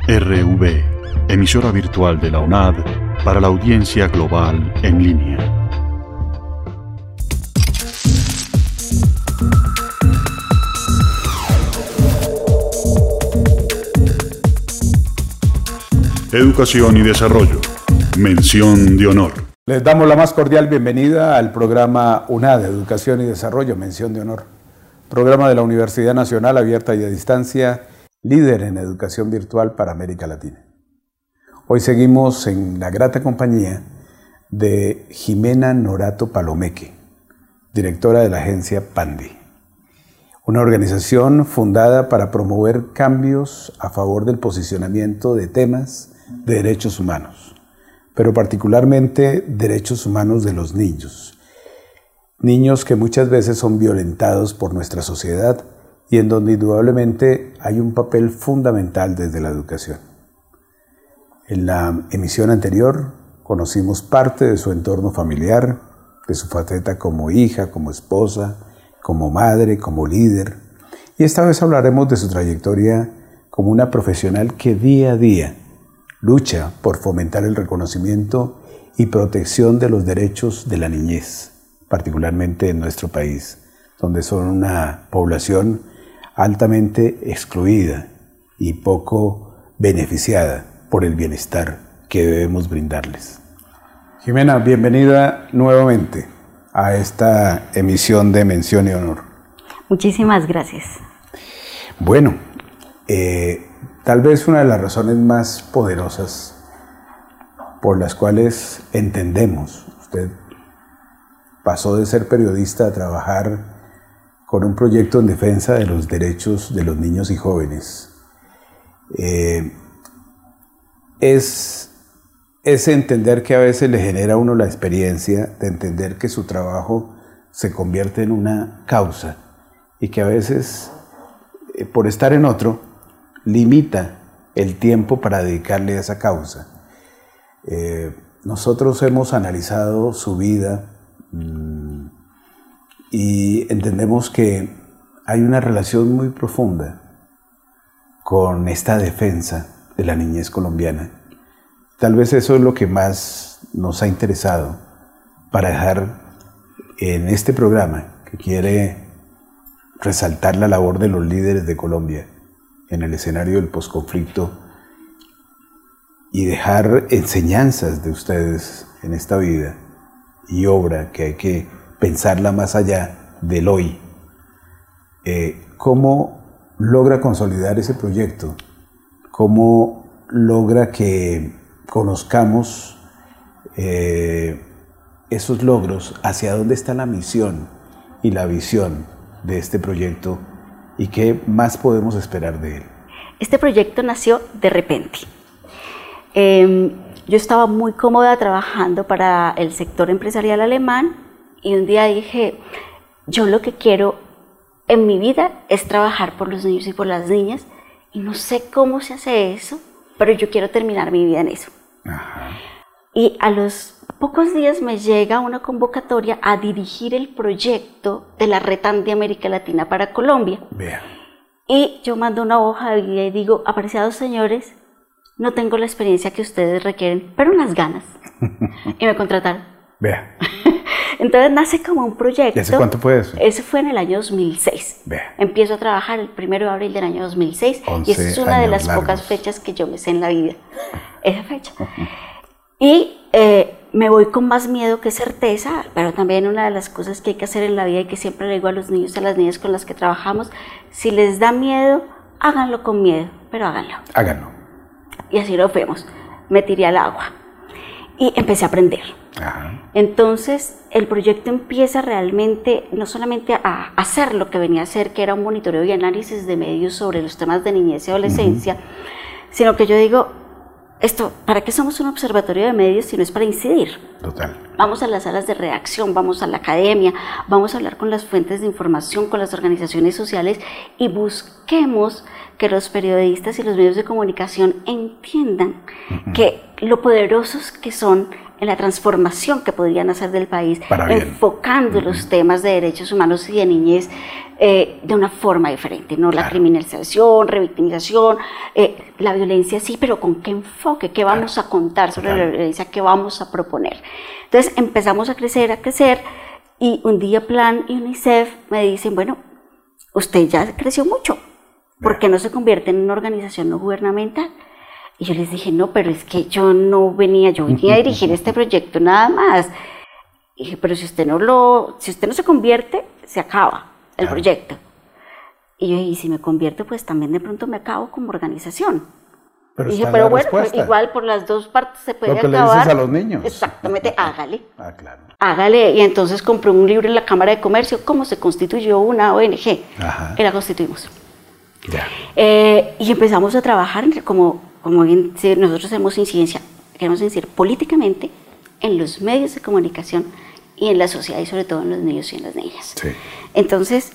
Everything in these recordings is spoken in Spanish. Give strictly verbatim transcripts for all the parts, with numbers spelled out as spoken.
R V, emisora virtual de la UNAD para la audiencia global en línea. Educación y desarrollo. Mención de honor. Les damos la más cordial bienvenida al programa UNAD, Educación y Desarrollo, Mención de Honor. Programa de la Universidad Nacional Abierta y a Distancia, líder en educación virtual para América Latina. Hoy seguimos en la grata compañía de Jimena Norato Palomeque, directora de la agencia Pandi, una organización fundada para promover cambios a favor del posicionamiento de temas de derechos humanos, pero particularmente derechos humanos de los niños. Niños que muchas veces son violentados por nuestra sociedad y en donde indudablemente hay un papel fundamental desde la educación. En la emisión anterior conocimos parte de su entorno familiar, de su faceta como hija, como esposa, como madre, como líder. Y esta vez hablaremos de su trayectoria como una profesional que día a día lucha por fomentar el reconocimiento y protección de los derechos de la niñez, particularmente en nuestro país, donde son una población altamente excluida y poco beneficiada por el bienestar que debemos brindarles. Jimena, bienvenida nuevamente a esta emisión de Mención y Honor. Muchísimas gracias. Bueno, eh, tal vez una de las razones más poderosas por las cuales entendemos, usted pasó de ser periodista a trabajar con un proyecto en defensa de los derechos de los niños y jóvenes, eh, es, es entender que a veces le genera a uno la experiencia de entender que su trabajo se convierte en una causa y que a veces, eh, por estar en otro, limita el tiempo para dedicarle a esa causa. Eh, nosotros hemos analizado su vida mmm, y entendemos que hay una relación muy profunda con esta defensa de la niñez colombiana. Tal vez eso es lo que más nos ha interesado para dejar en este programa que quiere resaltar la labor de los líderes de Colombia en el escenario del posconflicto y dejar enseñanzas de ustedes en esta vida y obra que hay que pensarla más allá del hoy. Eh, ¿Cómo logra consolidar ese proyecto? ¿Cómo logra que conozcamos eh, esos logros? ¿Hacia dónde está la misión y la visión de este proyecto? ¿Y qué más podemos esperar de él? Este proyecto nació de repente. Eh, yo estaba muy cómoda trabajando para el sector empresarial alemán y un día dije, yo lo que quiero en mi vida es trabajar por los niños y por las niñas y no sé cómo se hace eso, pero yo quiero terminar mi vida en eso. Ajá. Y a los pocos días me llega una convocatoria a dirigir el proyecto de la Red Andi América Latina para Colombia. Vea. Y yo mando una hoja de vida y digo, apreciados señores, no tengo la experiencia que ustedes requieren, pero unas ganas. Y me contrataron. Vea. Entonces nace como un proyecto. ¿Y hace cuánto fue eso? Eso fue en el año dos mil seis. Vea. Empiezo a trabajar el primero de abril del año dos mil seis y esa es una de las largos. pocas fechas que yo me sé en la vida. Esa fecha. Y eh, me voy con más miedo que certeza, pero también una de las cosas que hay que hacer en la vida y que siempre le digo a los niños y a las niñas con las que trabajamos, si les da miedo, háganlo con miedo, pero háganlo. Háganlo. Y así lo fuimos. Me tiré al agua y empecé a aprender. Ajá. Entonces el proyecto empieza realmente no solamente a hacer lo que venía a hacer, que era un monitoreo y análisis de medios sobre los temas de niñez y adolescencia, uh-huh. sino que yo digo, esto, ¿para qué somos un observatorio de medios si no es para incidir? Total. Vamos a las salas de redacción, vamos a la academia, vamos a hablar con las fuentes de información, con las organizaciones sociales y busquemos que los periodistas y los medios de comunicación entiendan uh-huh. que lo poderosos que son en la transformación que podrían hacer del país, Para bien. enfocando uh-huh. los temas de derechos humanos y de niñez eh, de una forma diferente, no claro. la criminalización, revictimización, eh, la violencia sí, pero con qué enfoque, qué vamos claro. a contar sobre claro. la violencia, qué vamos a proponer. Entonces empezamos a crecer, a crecer, y un día Plan y UNICEF me dicen, bueno, usted ya creció mucho, ¿por qué no se convierte en una organización no gubernamental? Y yo les dije, no, pero es que yo no venía, yo venía a dirigir este proyecto nada más. Y dije, pero si usted no lo, si usted no se convierte, se acaba el claro. proyecto. Y yo dije, y si me convierto, pues también de pronto me acabo como organización. Pero, y dije, pero bueno, pues igual por las dos partes se puede acabar. Lo que acabar. Le dices a los niños. Exactamente, hágale. Ah, claro. Hágale. Y entonces compré un libro en la Cámara de Comercio, cómo se constituyó una O N G. Ajá. Y la constituimos. Ya. Eh, y empezamos a trabajar como, como bien, nosotros hacemos incidencia, queremos decir, políticamente en los medios de comunicación y en la sociedad, y sobre todo en los niños y en las niñas. Sí. Entonces,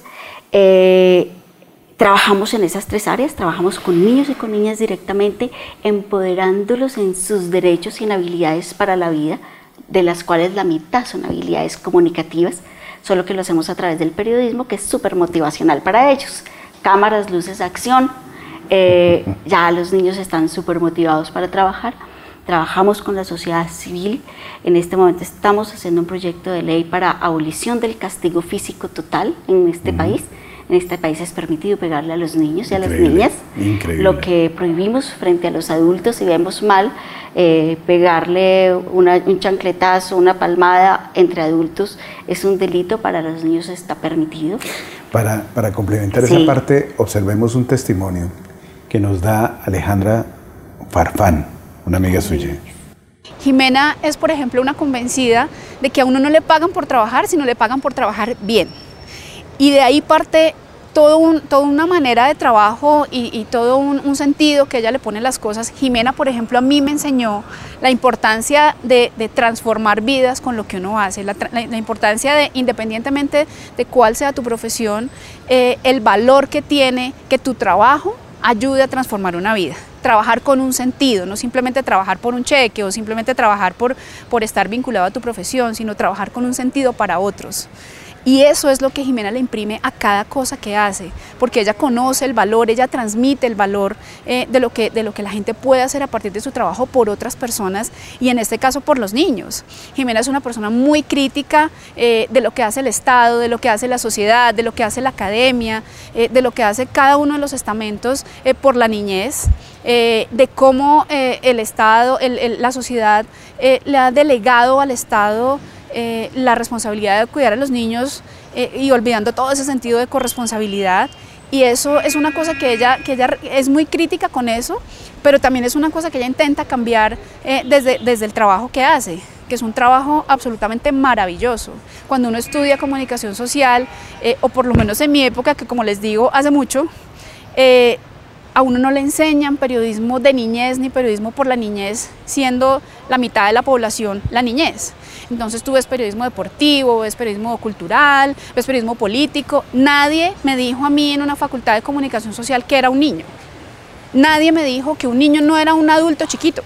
eh, trabajamos en esas tres áreas, trabajamos con niños y con niñas directamente, empoderándolos en sus derechos y en habilidades para la vida, de las cuales la mitad son habilidades comunicativas, solo que lo hacemos a través del periodismo, que es súper motivacional para ellos. Cámaras, luces, acción, eh, ya los niños están súper motivados para trabajar. Trabajamos con la sociedad civil, en este momento estamos haciendo un proyecto de ley para abolición del castigo físico total en este uh-huh. país. En este país es permitido pegarle a los niños y a las niñas. Increíble. Lo que prohibimos frente a los adultos, si vemos mal, eh, pegarle una, un chancletazo, una palmada entre adultos es un delito, para los niños está permitido. Para, para complementar sí. esa parte, observemos un testimonio que nos da Alejandra Farfán, una amiga sí. suya. Jimena es, por ejemplo, una convencida de que a uno no le pagan por trabajar, sino le pagan por trabajar bien. Y de ahí parte todo un, toda una manera de trabajo y, y todo un, un sentido que ella le pone a las cosas. Jimena, por ejemplo, a mí me enseñó la importancia de, de transformar vidas con lo que uno hace, la, la, la importancia de, independientemente de cuál sea tu profesión, eh, el valor que tiene que tu trabajo ayude a transformar una vida. Trabajar con un sentido, no simplemente trabajar por un cheque o simplemente trabajar por, por estar vinculado a tu profesión, sino trabajar con un sentido para otros. Y eso es lo que Jimena le imprime a cada cosa que hace, porque ella conoce el valor, ella transmite el valor eh, de, lo que, de lo que la gente puede hacer a partir de su trabajo por otras personas, y en este caso por los niños. Jimena es una persona muy crítica eh, de lo que hace el Estado, de lo que hace la sociedad, de lo que hace la academia, eh, de lo que hace cada uno de los estamentos eh, por la niñez, eh, de cómo eh, el Estado, el, el, la sociedad eh, le ha delegado al Estado Eh, la responsabilidad de cuidar a los niños eh, y olvidando todo ese sentido de corresponsabilidad, y eso es una cosa que ella, que ella es muy crítica con eso, pero también es una cosa que ella intenta cambiar eh, desde, desde el trabajo que hace, que es un trabajo absolutamente maravilloso. Cuando uno estudia comunicación social, eh, o por lo menos en mi época, que como les digo, hace mucho, eh, a uno no le enseñan periodismo de niñez ni periodismo por la niñez, siendo la mitad de la población la niñez. Entonces tú ves periodismo deportivo, ves periodismo cultural, ves periodismo político. Nadie me dijo a mí en una facultad de comunicación social que era un niño. Nadie me dijo que un niño no era un adulto chiquito.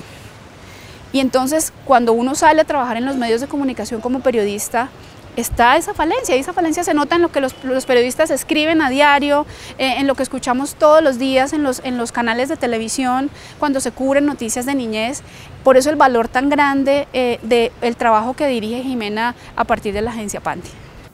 Y entonces cuando uno sale a trabajar en los medios de comunicación como periodista, está esa falencia, y esa falencia se nota en lo que los, los periodistas escriben a diario, eh, en lo que escuchamos todos los días en los, en los canales de televisión, cuando se cubren noticias de niñez. Por eso el valor tan grande eh, del trabajo que dirige Jimena a partir de la agencia Panty.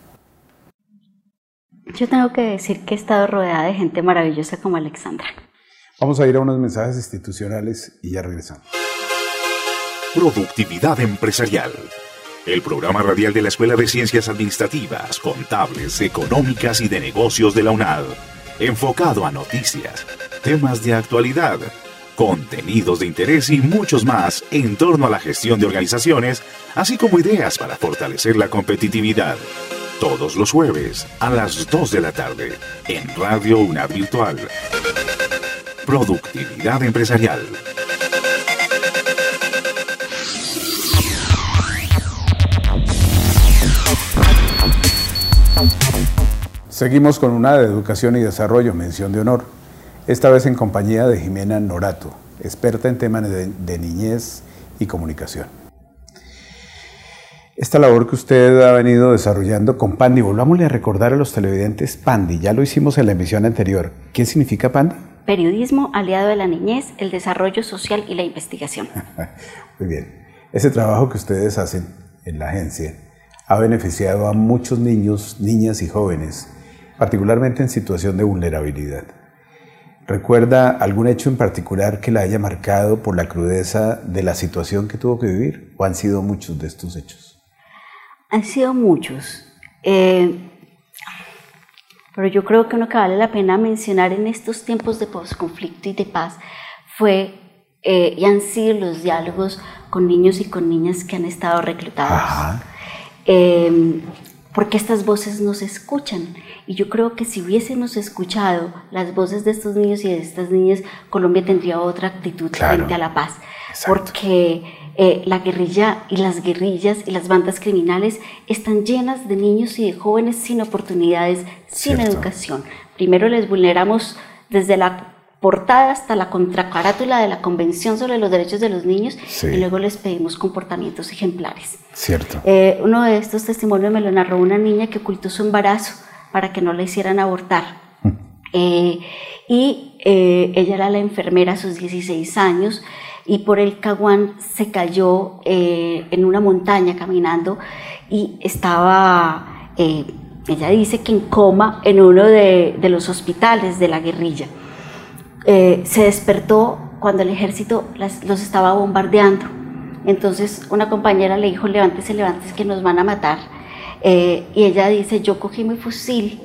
Yo tengo que decir que he estado rodeada de gente maravillosa como Alexandra. Vamos a ir a unos mensajes institucionales y ya regresamos. Productividad empresarial. El programa radial de la Escuela de Ciencias Administrativas, Contables, Económicas y de Negocios de la UNAD. Enfocado a noticias, temas de actualidad, contenidos de interés y muchos más en torno a la gestión de organizaciones, así como ideas para fortalecer la competitividad. Todos los jueves a las dos de la tarde en Radio UNAD Virtual. Productividad empresarial. Seguimos con una de Educación y Desarrollo, mención de honor, esta vez en compañía de Jimena Norato, experta en temas de, de niñez y comunicación. esta labor que usted ha venido desarrollando con Pandi, volvámosle a recordar a los televidentes Pandi, ya lo hicimos en la emisión anterior. ¿Qué significa Pandi? Periodismo aliado de la niñez, el desarrollo social y la investigación. Muy bien. Ese trabajo que ustedes hacen en la agencia ha beneficiado a muchos niños, niñas y jóvenes, particularmente en situación de vulnerabilidad. ¿Recuerda algún hecho en particular que la haya marcado por la crudeza de la situación que tuvo que vivir? ¿O han sido muchos de estos hechos? Han sido muchos, eh, pero yo creo que uno que vale la pena mencionar en estos tiempos de posconflicto y de paz fue eh, y han sido los diálogos con niños y con niñas que han estado reclutados, eh, porque estas voces no se escuchan, y yo creo que si hubiésemos escuchado las voces de estos niños y de estas niñas, Colombia tendría otra actitud claro, frente a la paz. Exacto. Porque Eh, la guerrilla y las guerrillas y las bandas criminales están llenas de niños y de jóvenes sin oportunidades, sin Cierto. Educación. Primero les vulneramos desde la portada hasta la contracarátula de la Convención sobre los Derechos de los Niños, sí. y luego les pedimos comportamientos ejemplares. Cierto. Eh, uno de estos testimonios me lo narró una niña que ocultó su embarazo para que no la hicieran abortar. Mm. Eh, y eh, ella era la enfermera a sus dieciséis años, y por el Caguán se cayó eh, en una montaña caminando y estaba, eh, ella dice que en coma en uno de, de los hospitales de la guerrilla. Eh, se despertó cuando el ejército las, los estaba bombardeando. Entonces una compañera le dijo, levántese, levántese que nos van a matar. Eh, y ella dice, yo cogí mi fusil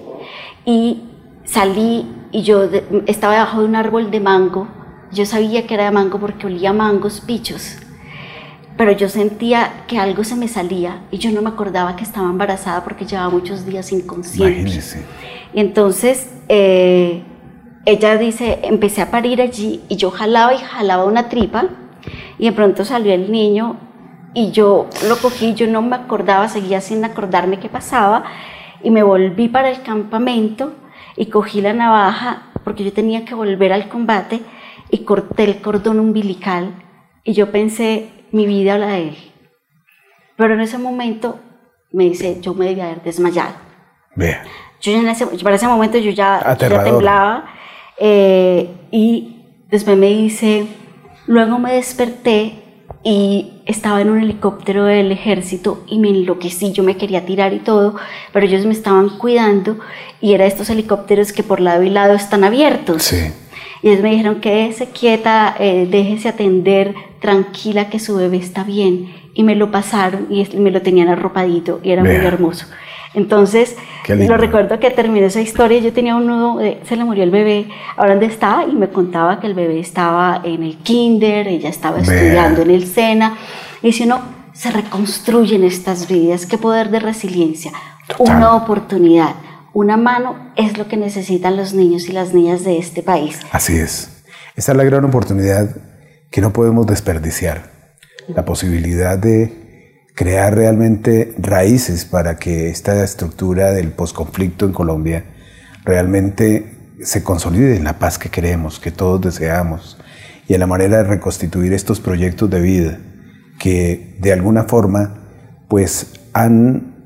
y salí y yo de, estaba debajo de un árbol de mango. Yo sabía que era de mango porque olía mangos pichos, pero yo sentía que algo se me salía y yo no me acordaba que estaba embarazada porque llevaba muchos días inconsciente. Imagínese. Y entonces eh, ella dice, empecé a parir allí y yo jalaba y jalaba una tripa y de pronto salió el niño y yo lo cogí, yo no me acordaba, seguía sin acordarme qué pasaba y me volví para el campamento y cogí la navaja porque yo tenía que volver al combate y corté el cordón umbilical y yo pensé, mi vida o la de él. Pero en ese momento me dice, yo me debía haber desmayado. Vea. Yo en ese, para ese momento yo ya, yo ya temblaba eh, y después me dice, luego me desperté y estaba en un helicóptero del ejército y me enloquecí, yo me quería tirar y todo, pero ellos me estaban cuidando y era estos helicópteros que por lado y lado están abiertos. Sí. Y ellos me dijeron, quédese quieta, eh, déjese atender, tranquila que su bebé está bien. Y me lo pasaron y me lo tenían arropadito y era Vea. Muy hermoso. Entonces, lo recuerdo que terminó esa historia, yo tenía un nudo, eh, se le murió el bebé, ahora dónde estaba, y me contaba que el bebé estaba en el kinder, ella estaba Vea. Estudiando en el SENA, y si uno se reconstruyen estas vidas, qué poder de resiliencia, Total. Una oportunidad. Una mano es lo que necesitan los niños y las niñas de este país. Así es. Esa es la gran oportunidad que no podemos desperdiciar. La posibilidad de crear realmente raíces para que esta estructura del posconflicto en Colombia realmente se consolide en la paz que queremos, que todos deseamos, y en la manera de reconstituir estos proyectos de vida que de alguna forma pues han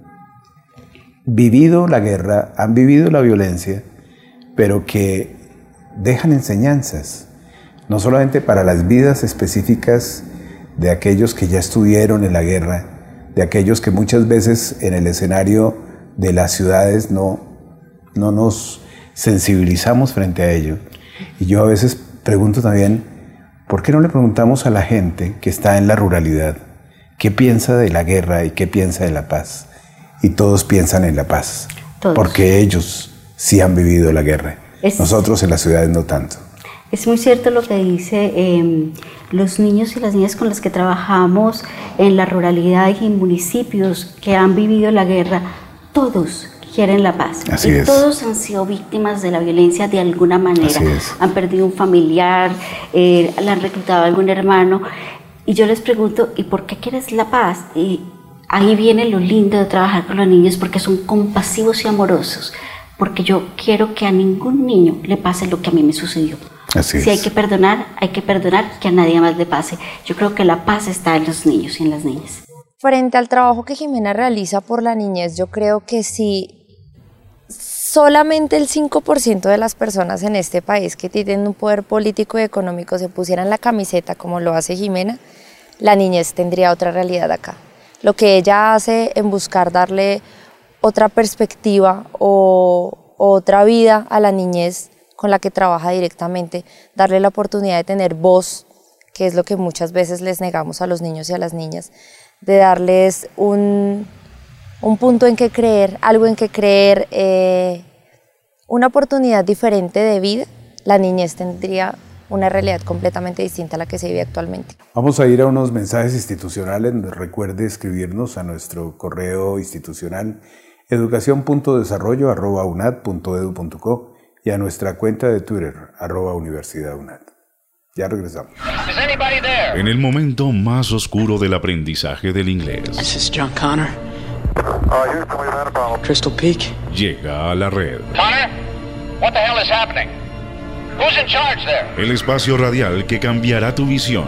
vivido la guerra, han vivido la violencia, pero que dejan enseñanzas, no solamente para las vidas específicas de aquellos que ya estuvieron en la guerra, de aquellos que muchas veces en el escenario de las ciudades no, no nos sensibilizamos frente a ello. Y yo a veces pregunto también, ¿por qué no le preguntamos a la gente que está en la ruralidad qué piensa de la guerra y qué piensa de la paz? Y todos piensan en la paz, todos. Porque ellos sí han vivido la guerra, es, nosotros en las ciudades no tanto. Es muy cierto lo que dice, eh, los niños y las niñas con los que trabajamos en la ruralidad y en municipios que han vivido la guerra, todos quieren la paz. Así y es. Todos han sido víctimas de la violencia de alguna manera, han perdido un familiar, eh, le han reclutado a algún hermano, y yo les pregunto, ¿y por qué quieres la paz? Y ahí viene lo lindo de trabajar con los niños, porque son compasivos y amorosos, porque yo quiero que a ningún niño le pase lo que a mí me sucedió. Así si es. hay que perdonar, hay que perdonar, que a nadie más le pase. Yo creo que la paz está en los niños y en las niñas. Frente al trabajo que Jimena realiza por la niñez, yo creo que si solamente el cinco por ciento de las personas en este país que tienen un poder político y económico se pusieran la camiseta como lo hace Jimena, la niñez tendría otra realidad acá. Lo que ella hace en buscar darle otra perspectiva o, o otra vida a la niñez con la que trabaja directamente, darle la oportunidad de tener voz, que es lo que muchas veces les negamos a los niños y a las niñas, de darles un, un punto en que creer, algo en que creer, eh, una oportunidad diferente de vida, la niñez tendría una realidad completamente distinta a la que se vive actualmente. Vamos a ir a unos mensajes institucionales. Recuerde escribirnos a nuestro correo institucional educación punto desarrollo arroba unad punto edu punto co y a nuestra cuenta de Twitter, arroba Universidad UNAD. Ya regresamos. En el momento más oscuro del aprendizaje del inglés. This is John Connor. Crystal Peak. Llega a la red. Connor, what the hell is happening? Who's in charge there? El espacio radial que cambiará tu visión.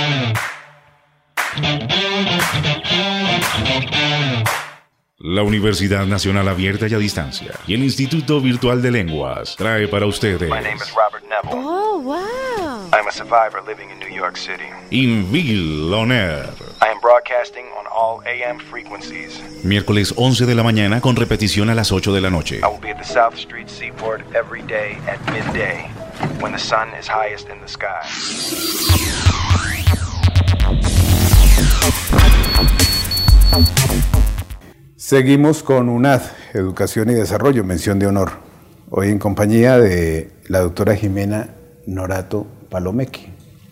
La Universidad Nacional Abierta y a Distancia y el Instituto Virtual de Lenguas trae para ustedes My name is Robert Neville. Oh, wow. I'm a survivor living in New York City. Inville On Air. I am broadcasting on all A M frequencies. Miércoles once de la mañana con repetición a las ocho de la noche. I will be at the South Street Seaport every day at midday when the sun is highest in the sky. Seguimos con UNAD, Educación y Desarrollo, mención de honor. Hoy en compañía de la doctora Jimena Norato Palomeque.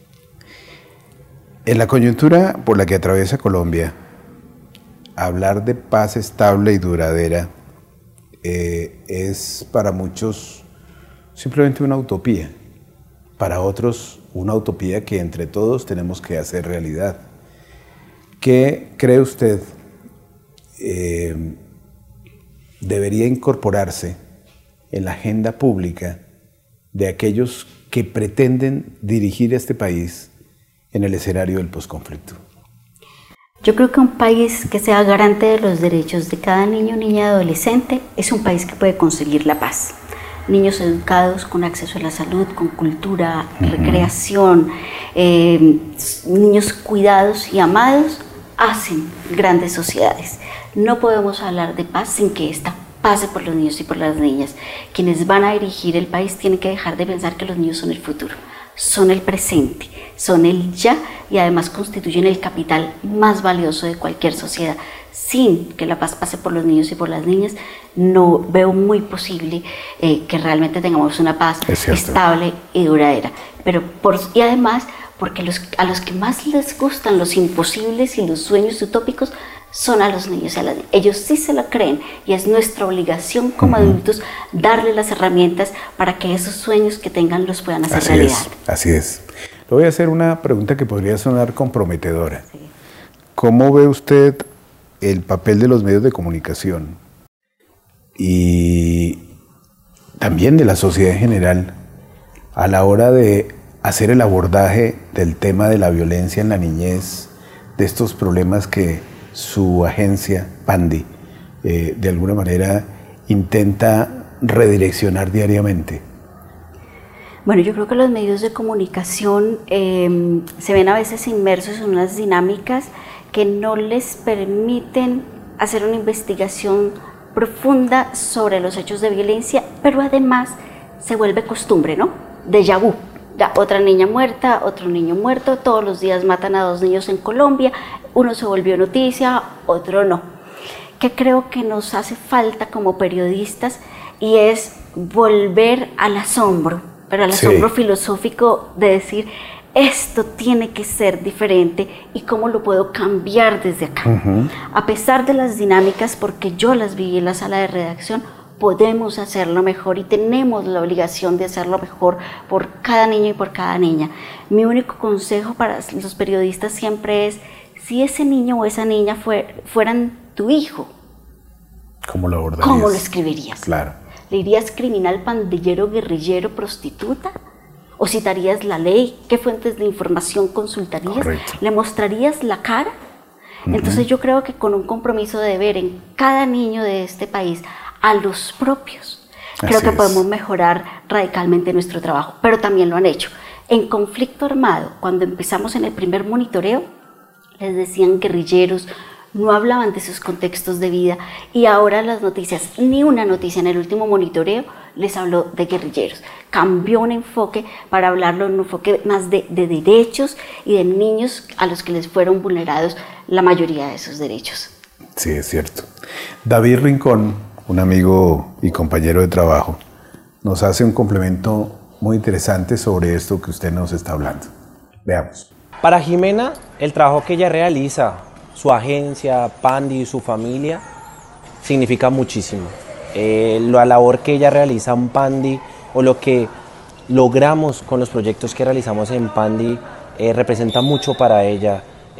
En la coyuntura por la que atraviesa Colombia, hablar de paz estable y duradera eh, es para muchos simplemente una utopía, para otros una utopía que entre todos tenemos que hacer realidad. ¿Qué cree usted eh, debería incorporarse en la agenda pública de aquellos que pretenden dirigir este país en el escenario del posconflicto? Yo creo que un país que sea garante de los derechos de cada niño, niña y adolescente es un país que puede conseguir la paz. Niños educados con acceso a la salud, con cultura, uh-huh. recreación, eh, niños cuidados y amados hacen grandes sociedades. No podemos hablar de paz sin que esta pase por los niños y por las niñas. Quienes van a dirigir el país tienen que dejar de pensar que los niños son el futuro, son el presente, son el ya y además constituyen el capital más valioso de cualquier sociedad. Sin que la paz pase por los niños y por las niñas, no veo muy posible eh, que realmente tengamos una paz estable y duradera. Pero por, y además, porque los, a los que más les gustan los imposibles y los sueños utópicos son a los niños y a las niñas. Ellos sí se lo creen y es nuestra obligación como uh-huh. adultos darles las herramientas para que esos sueños que tengan los puedan hacer así realidad. Es, así es. Le voy a hacer una pregunta que podría sonar comprometedora. Sí. ¿Cómo ve usted el papel de los medios de comunicación y también de la sociedad en general a la hora de hacer el abordaje del tema de la violencia en la niñez, de estos problemas que su agencia, Pandi, eh, de alguna manera intenta redireccionar diariamente? Bueno, yo creo que los medios de comunicación eh, se ven a veces inmersos en unas dinámicas que no les permiten hacer una investigación profunda sobre los hechos de violencia, pero además se vuelve costumbre, ¿no? Déjà vu. Ya, otra niña muerta, otro niño muerto, todos los días matan a dos niños en Colombia, uno se volvió noticia, otro no. ¿Qué creo que nos hace falta como periodistas? Y es volver al asombro, pero al asombro sí. filosófico de decir, esto tiene que ser diferente y cómo lo puedo cambiar desde acá. Uh-huh. A pesar de las dinámicas, porque yo las viví en la sala de redacción, podemos hacerlo mejor y tenemos la obligación de hacerlo mejor por cada niño y por cada niña. Mi único consejo para los periodistas siempre es, si ese niño o esa niña fue, fueran tu hijo, ¿cómo lo abordarías? ¿Cómo lo escribirías? Claro. ¿Le dirías criminal, pandillero, guerrillero, prostituta? ¿O citarías la ley? ¿Qué fuentes de información consultarías? Correcto. ¿Le mostrarías la cara? Uh-huh. Entonces yo creo que con un compromiso de ver en cada niño de este país a los propios, creo Así que es. podemos mejorar radicalmente nuestro trabajo, pero también lo han hecho. En conflicto armado, cuando empezamos en el primer monitoreo, les decían guerrilleros, no hablaban de sus contextos de vida, y ahora las noticias, ni una noticia en el último monitoreo les habló de guerrilleros. Cambió un enfoque para hablarlo en un enfoque más de, de derechos y de niños a los que les fueron vulnerados la mayoría de esos derechos. Sí, es cierto. David Rincón, un amigo y compañero de trabajo, nos hace un complemento muy interesante sobre esto que usted nos está hablando. Veamos. Para Jimena, el trabajo que ella realiza, su agencia, Pandi y su familia, significa muchísimo. Eh, la labor que ella realiza en Pandi o lo que logramos con los proyectos que realizamos en Pandi eh, representa mucho para ella.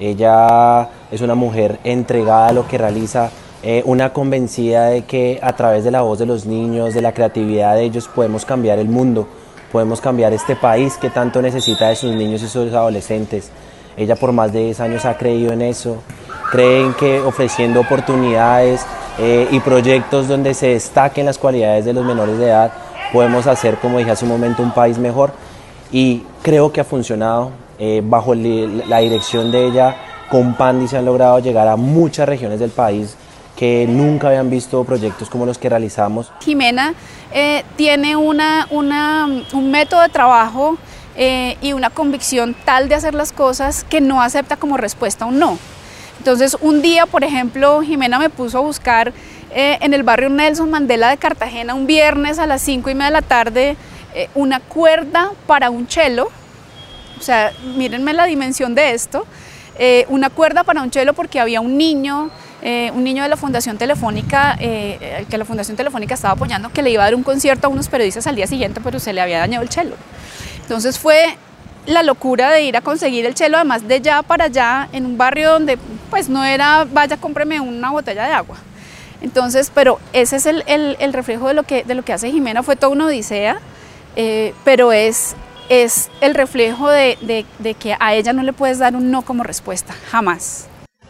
Ella es una mujer entregada a lo que realiza, eh, una convencida de que a través de la voz de los niños, de la creatividad de ellos, podemos cambiar el mundo, podemos cambiar este país que tanto necesita de sus niños y sus adolescentes. Ella por más de diez años ha creído en eso, cree en que ofreciendo oportunidades eh, y proyectos donde se destaquen las cualidades de los menores de edad, podemos hacer, como dije hace un momento, un país mejor, y creo que ha funcionado. Eh, bajo el, la dirección de ella, con Pandi se han logrado llegar a muchas regiones del país que nunca habían visto proyectos como los que realizamos. Jimena eh, tiene una, una, un método de trabajo eh, y una convicción tal de hacer las cosas que no acepta como respuesta un no. Entonces un día, por ejemplo, Jimena me puso a buscar eh, en el barrio Nelson Mandela de Cartagena un viernes a las cinco y media de la tarde eh, una cuerda para un cello. O sea, mírenme la dimensión de esto, eh, una cuerda para un cello porque había un niño, eh, un niño de la Fundación Telefónica, eh, que la Fundación Telefónica estaba apoyando, que le iba a dar un concierto a unos periodistas al día siguiente, pero se le había dañado el cello. Entonces fue la locura de ir a conseguir el cello, además de allá para allá, en un barrio donde pues no era, vaya, cómpreme una botella de agua. Entonces, pero ese es el, el, el reflejo de lo, que, de lo que hace Jimena, fue toda una odisea, eh, pero es... es el reflejo de, de, de que a ella no le puedes dar un no como respuesta, jamás.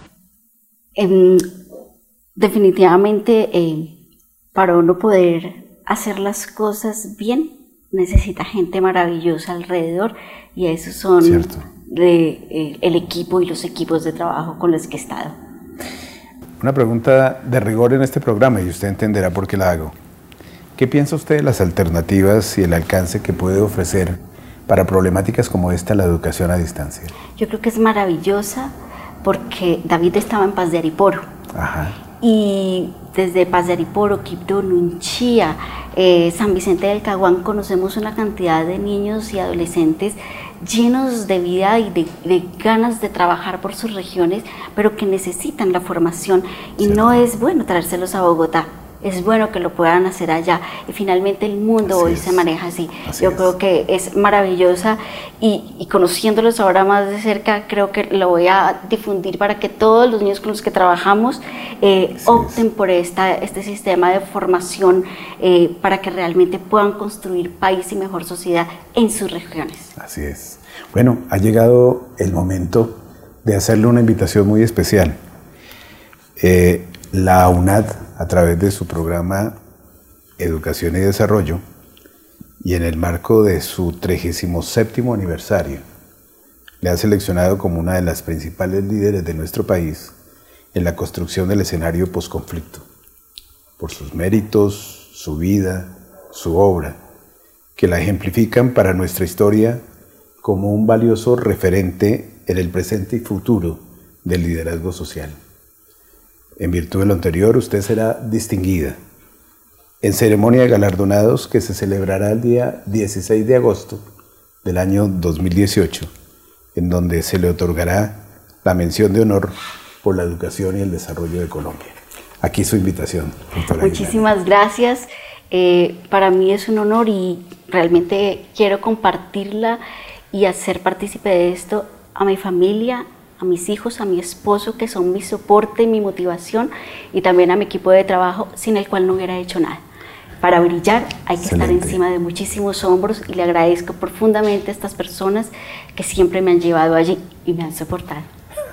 Eh, definitivamente, eh, para uno poder hacer las cosas bien, necesita gente maravillosa alrededor, y esos son de, eh, el equipo y los equipos de trabajo con los que he estado. Una pregunta de rigor en este programa, y usted entenderá por qué la hago. ¿Qué piensa usted de las alternativas y el alcance que puede ofrecer para problemáticas como esta la educación a distancia? Yo creo que es maravillosa porque David estaba en Paz de Ariporo. Ajá. Y desde Paz de Ariporo, Quibdó, Nunchía, eh, San Vicente del Caguán, conocemos una cantidad de niños y adolescentes llenos de vida y de, de ganas de trabajar por sus regiones, pero que necesitan la formación, y sí, no es bueno traérselos a Bogotá. Es bueno que lo puedan hacer allá, y finalmente el mundo así hoy es. se maneja así. así Yo es. creo que es maravillosa, y, y conociéndolos ahora más de cerca, creo que lo voy a difundir para que todos los niños con los que trabajamos eh, opten es. por esta, este sistema de formación eh, para que realmente puedan construir país y mejor sociedad en sus regiones. Así es. Bueno, ha llegado el momento de hacerle una invitación muy especial. Eh, la UNAD, a través de su programa Educación y Desarrollo, y en el marco de su trigésimo séptimo aniversario, le ha seleccionado como una de las principales líderes de nuestro país en la construcción del escenario posconflicto, por sus méritos, su vida, su obra, que la ejemplifican para nuestra historia como un valioso referente en el presente y futuro del liderazgo social. En virtud de lo anterior, usted será distinguida en ceremonia de galardonados que se celebrará el día dieciséis de agosto del año dos mil dieciocho, en donde se le otorgará la mención de honor por la educación y el desarrollo de Colombia. Aquí su invitación, doctora Muchísimas Aguilar. Gracias. Eh, para mí es un honor, y realmente quiero compartirla y hacer partícipe de esto a mi familia, a mis hijos, a mi esposo, que son mi soporte y mi motivación, y también a mi equipo de trabajo, sin el cual no hubiera hecho nada. Para brillar hay que Excelente. estar encima de muchísimos hombros, y le agradezco profundamente a estas personas que siempre me han llevado allí y me han soportado.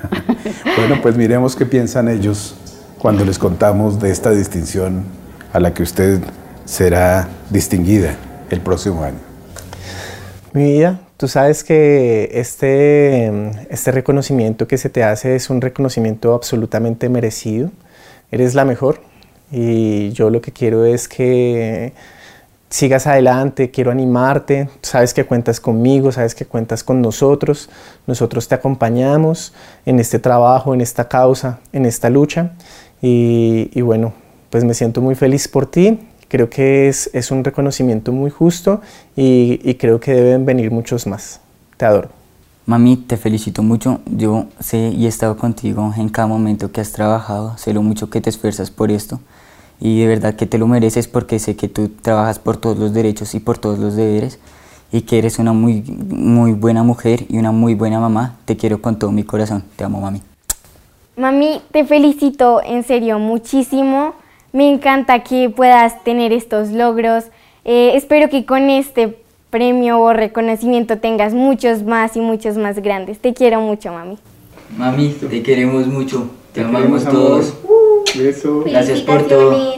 Bueno, pues miremos qué piensan ellos cuando les contamos de esta distinción a la que usted será distinguida el próximo año. Mi vida, tú sabes que este, este reconocimiento que se te hace es un reconocimiento absolutamente merecido. Eres la mejor y yo lo que quiero es que sigas adelante, quiero animarte. Sabes que cuentas conmigo, sabes que cuentas con nosotros. Nosotros te acompañamos en este trabajo, en esta causa, en esta lucha. Y, y bueno, pues me siento muy feliz por ti. Creo que es, es un reconocimiento muy justo y, y creo que deben venir muchos más. Te adoro. Mami, te felicito mucho. Yo sé y he estado contigo en cada momento que has trabajado. Sé lo mucho que te esfuerzas por esto. Y de verdad que te lo mereces porque sé que tú trabajas por todos los derechos y por todos los deberes. Y que eres una muy, muy buena mujer y una muy buena mamá. Te quiero con todo mi corazón. Te amo, mami. Mami, te felicito en serio muchísimo. Me encanta que puedas tener estos logros. Eh, espero que con este premio o reconocimiento tengas muchos más y muchos más grandes. Te quiero mucho, mami. Mami, te queremos mucho. Te, te amamos todos. Uh, beso. Gracias por todo.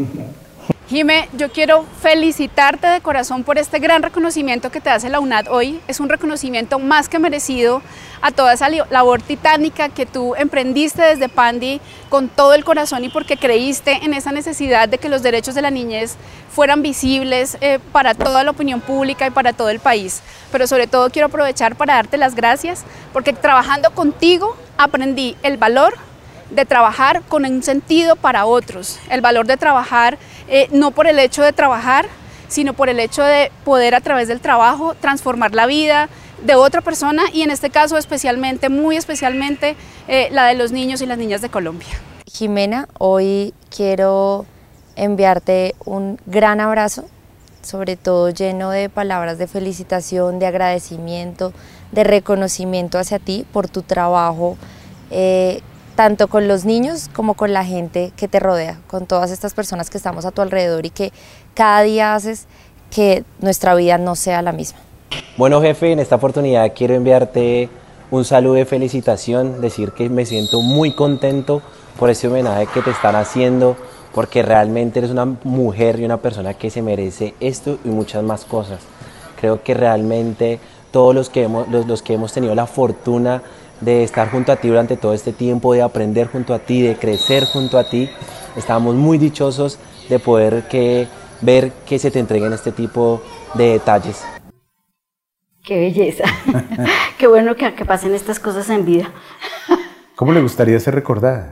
Jime, yo quiero felicitarte de corazón por este gran reconocimiento que te hace la UNAD hoy. Es un reconocimiento más que merecido a toda esa labor titánica que tú emprendiste desde Pandi con todo el corazón y porque creíste en esa necesidad de que los derechos de la niñez fueran visibles eh, para toda la opinión pública y para todo el país. Pero sobre todo quiero aprovechar para darte las gracias porque trabajando contigo aprendí el valor de trabajar con un sentido para otros, el valor de trabajar eh, no por el hecho de trabajar, sino por el hecho de poder a través del trabajo transformar la vida de otra persona y en este caso especialmente, muy especialmente, eh, la de los niños y las niñas de Colombia. Jimena, hoy quiero enviarte un gran abrazo, sobre todo lleno de palabras de felicitación, de agradecimiento, de reconocimiento hacia ti por tu trabajo, eh, tanto con los niños como con la gente que te rodea, con todas estas personas que estamos a tu alrededor y que cada día haces que nuestra vida no sea la misma. Bueno, jefe, en esta oportunidad quiero enviarte un saludo de felicitación, decir que me siento muy contento por este homenaje que te están haciendo, porque realmente eres una mujer y una persona que se merece esto y muchas más cosas. Creo que realmente todos los que hemos, los, los que hemos tenido la fortuna de estar junto a ti durante todo este tiempo, de aprender junto a ti, de crecer junto a ti, estamos muy dichosos de poder que, ver que se te entreguen este tipo de detalles. ¡Qué belleza! ¡Qué bueno que, que pasen estas cosas en vida! ¿Cómo le gustaría ser recordada?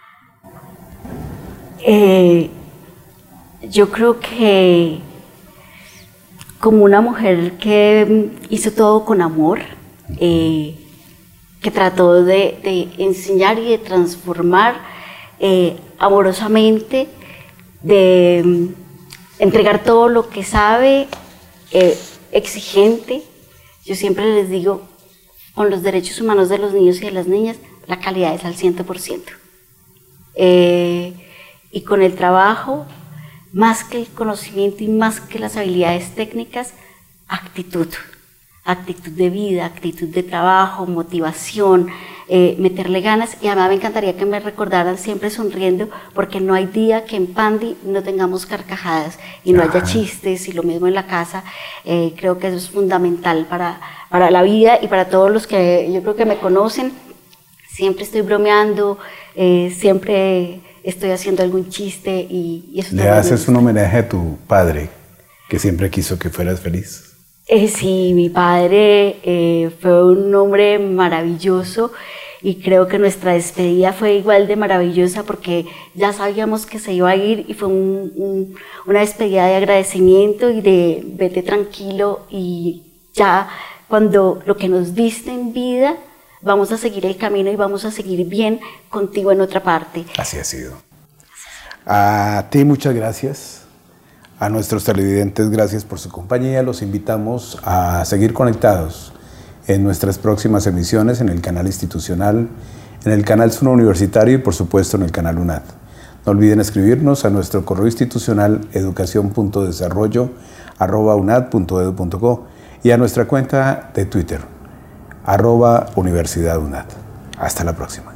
Eh, yo creo que como una mujer que hizo todo con amor, eh, que trató de, de enseñar y de transformar eh, amorosamente, de um, entregar todo lo que sabe, eh, exigente. Yo siempre les digo, con los derechos humanos de los niños y de las niñas, la calidad es al cien por ciento. Eh, y con el trabajo, más que el conocimiento y más que las habilidades técnicas, actitud. Actitud de vida, actitud de trabajo, motivación, eh, meterle ganas. Y además me encantaría que me recordaran siempre sonriendo, porque no hay día que en Pandi no tengamos carcajadas y no haya chistes, y lo mismo en la casa. Eh, creo que eso es fundamental para, para la vida y para todos los que yo creo que me conocen. Siempre estoy bromeando, eh, siempre estoy haciendo algún chiste y, y eso. Le haces un homenaje a tu padre, que siempre quiso que fueras feliz. Eh, sí, mi padre eh, fue un hombre maravilloso y creo que nuestra despedida fue igual de maravillosa porque ya sabíamos que se iba a ir y fue un, un, una despedida de agradecimiento y de vete tranquilo y ya cuando lo que nos diste en vida vamos a seguir el camino y vamos a seguir bien contigo en otra parte. Así ha sido. A ti muchas gracias. A nuestros televidentes, gracias por su compañía. Los invitamos a seguir conectados en nuestras próximas emisiones en el canal institucional, en el canal Zona Universitario y por supuesto en el canal UNAD. No olviden escribirnos a nuestro correo institucional educación punto desarrollo arroba unad punto edu punto co y a nuestra cuenta de Twitter, arroba Universidad UNAD. Hasta la próxima.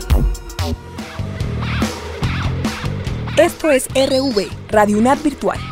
Esto es R V, Radio UNAD Virtual.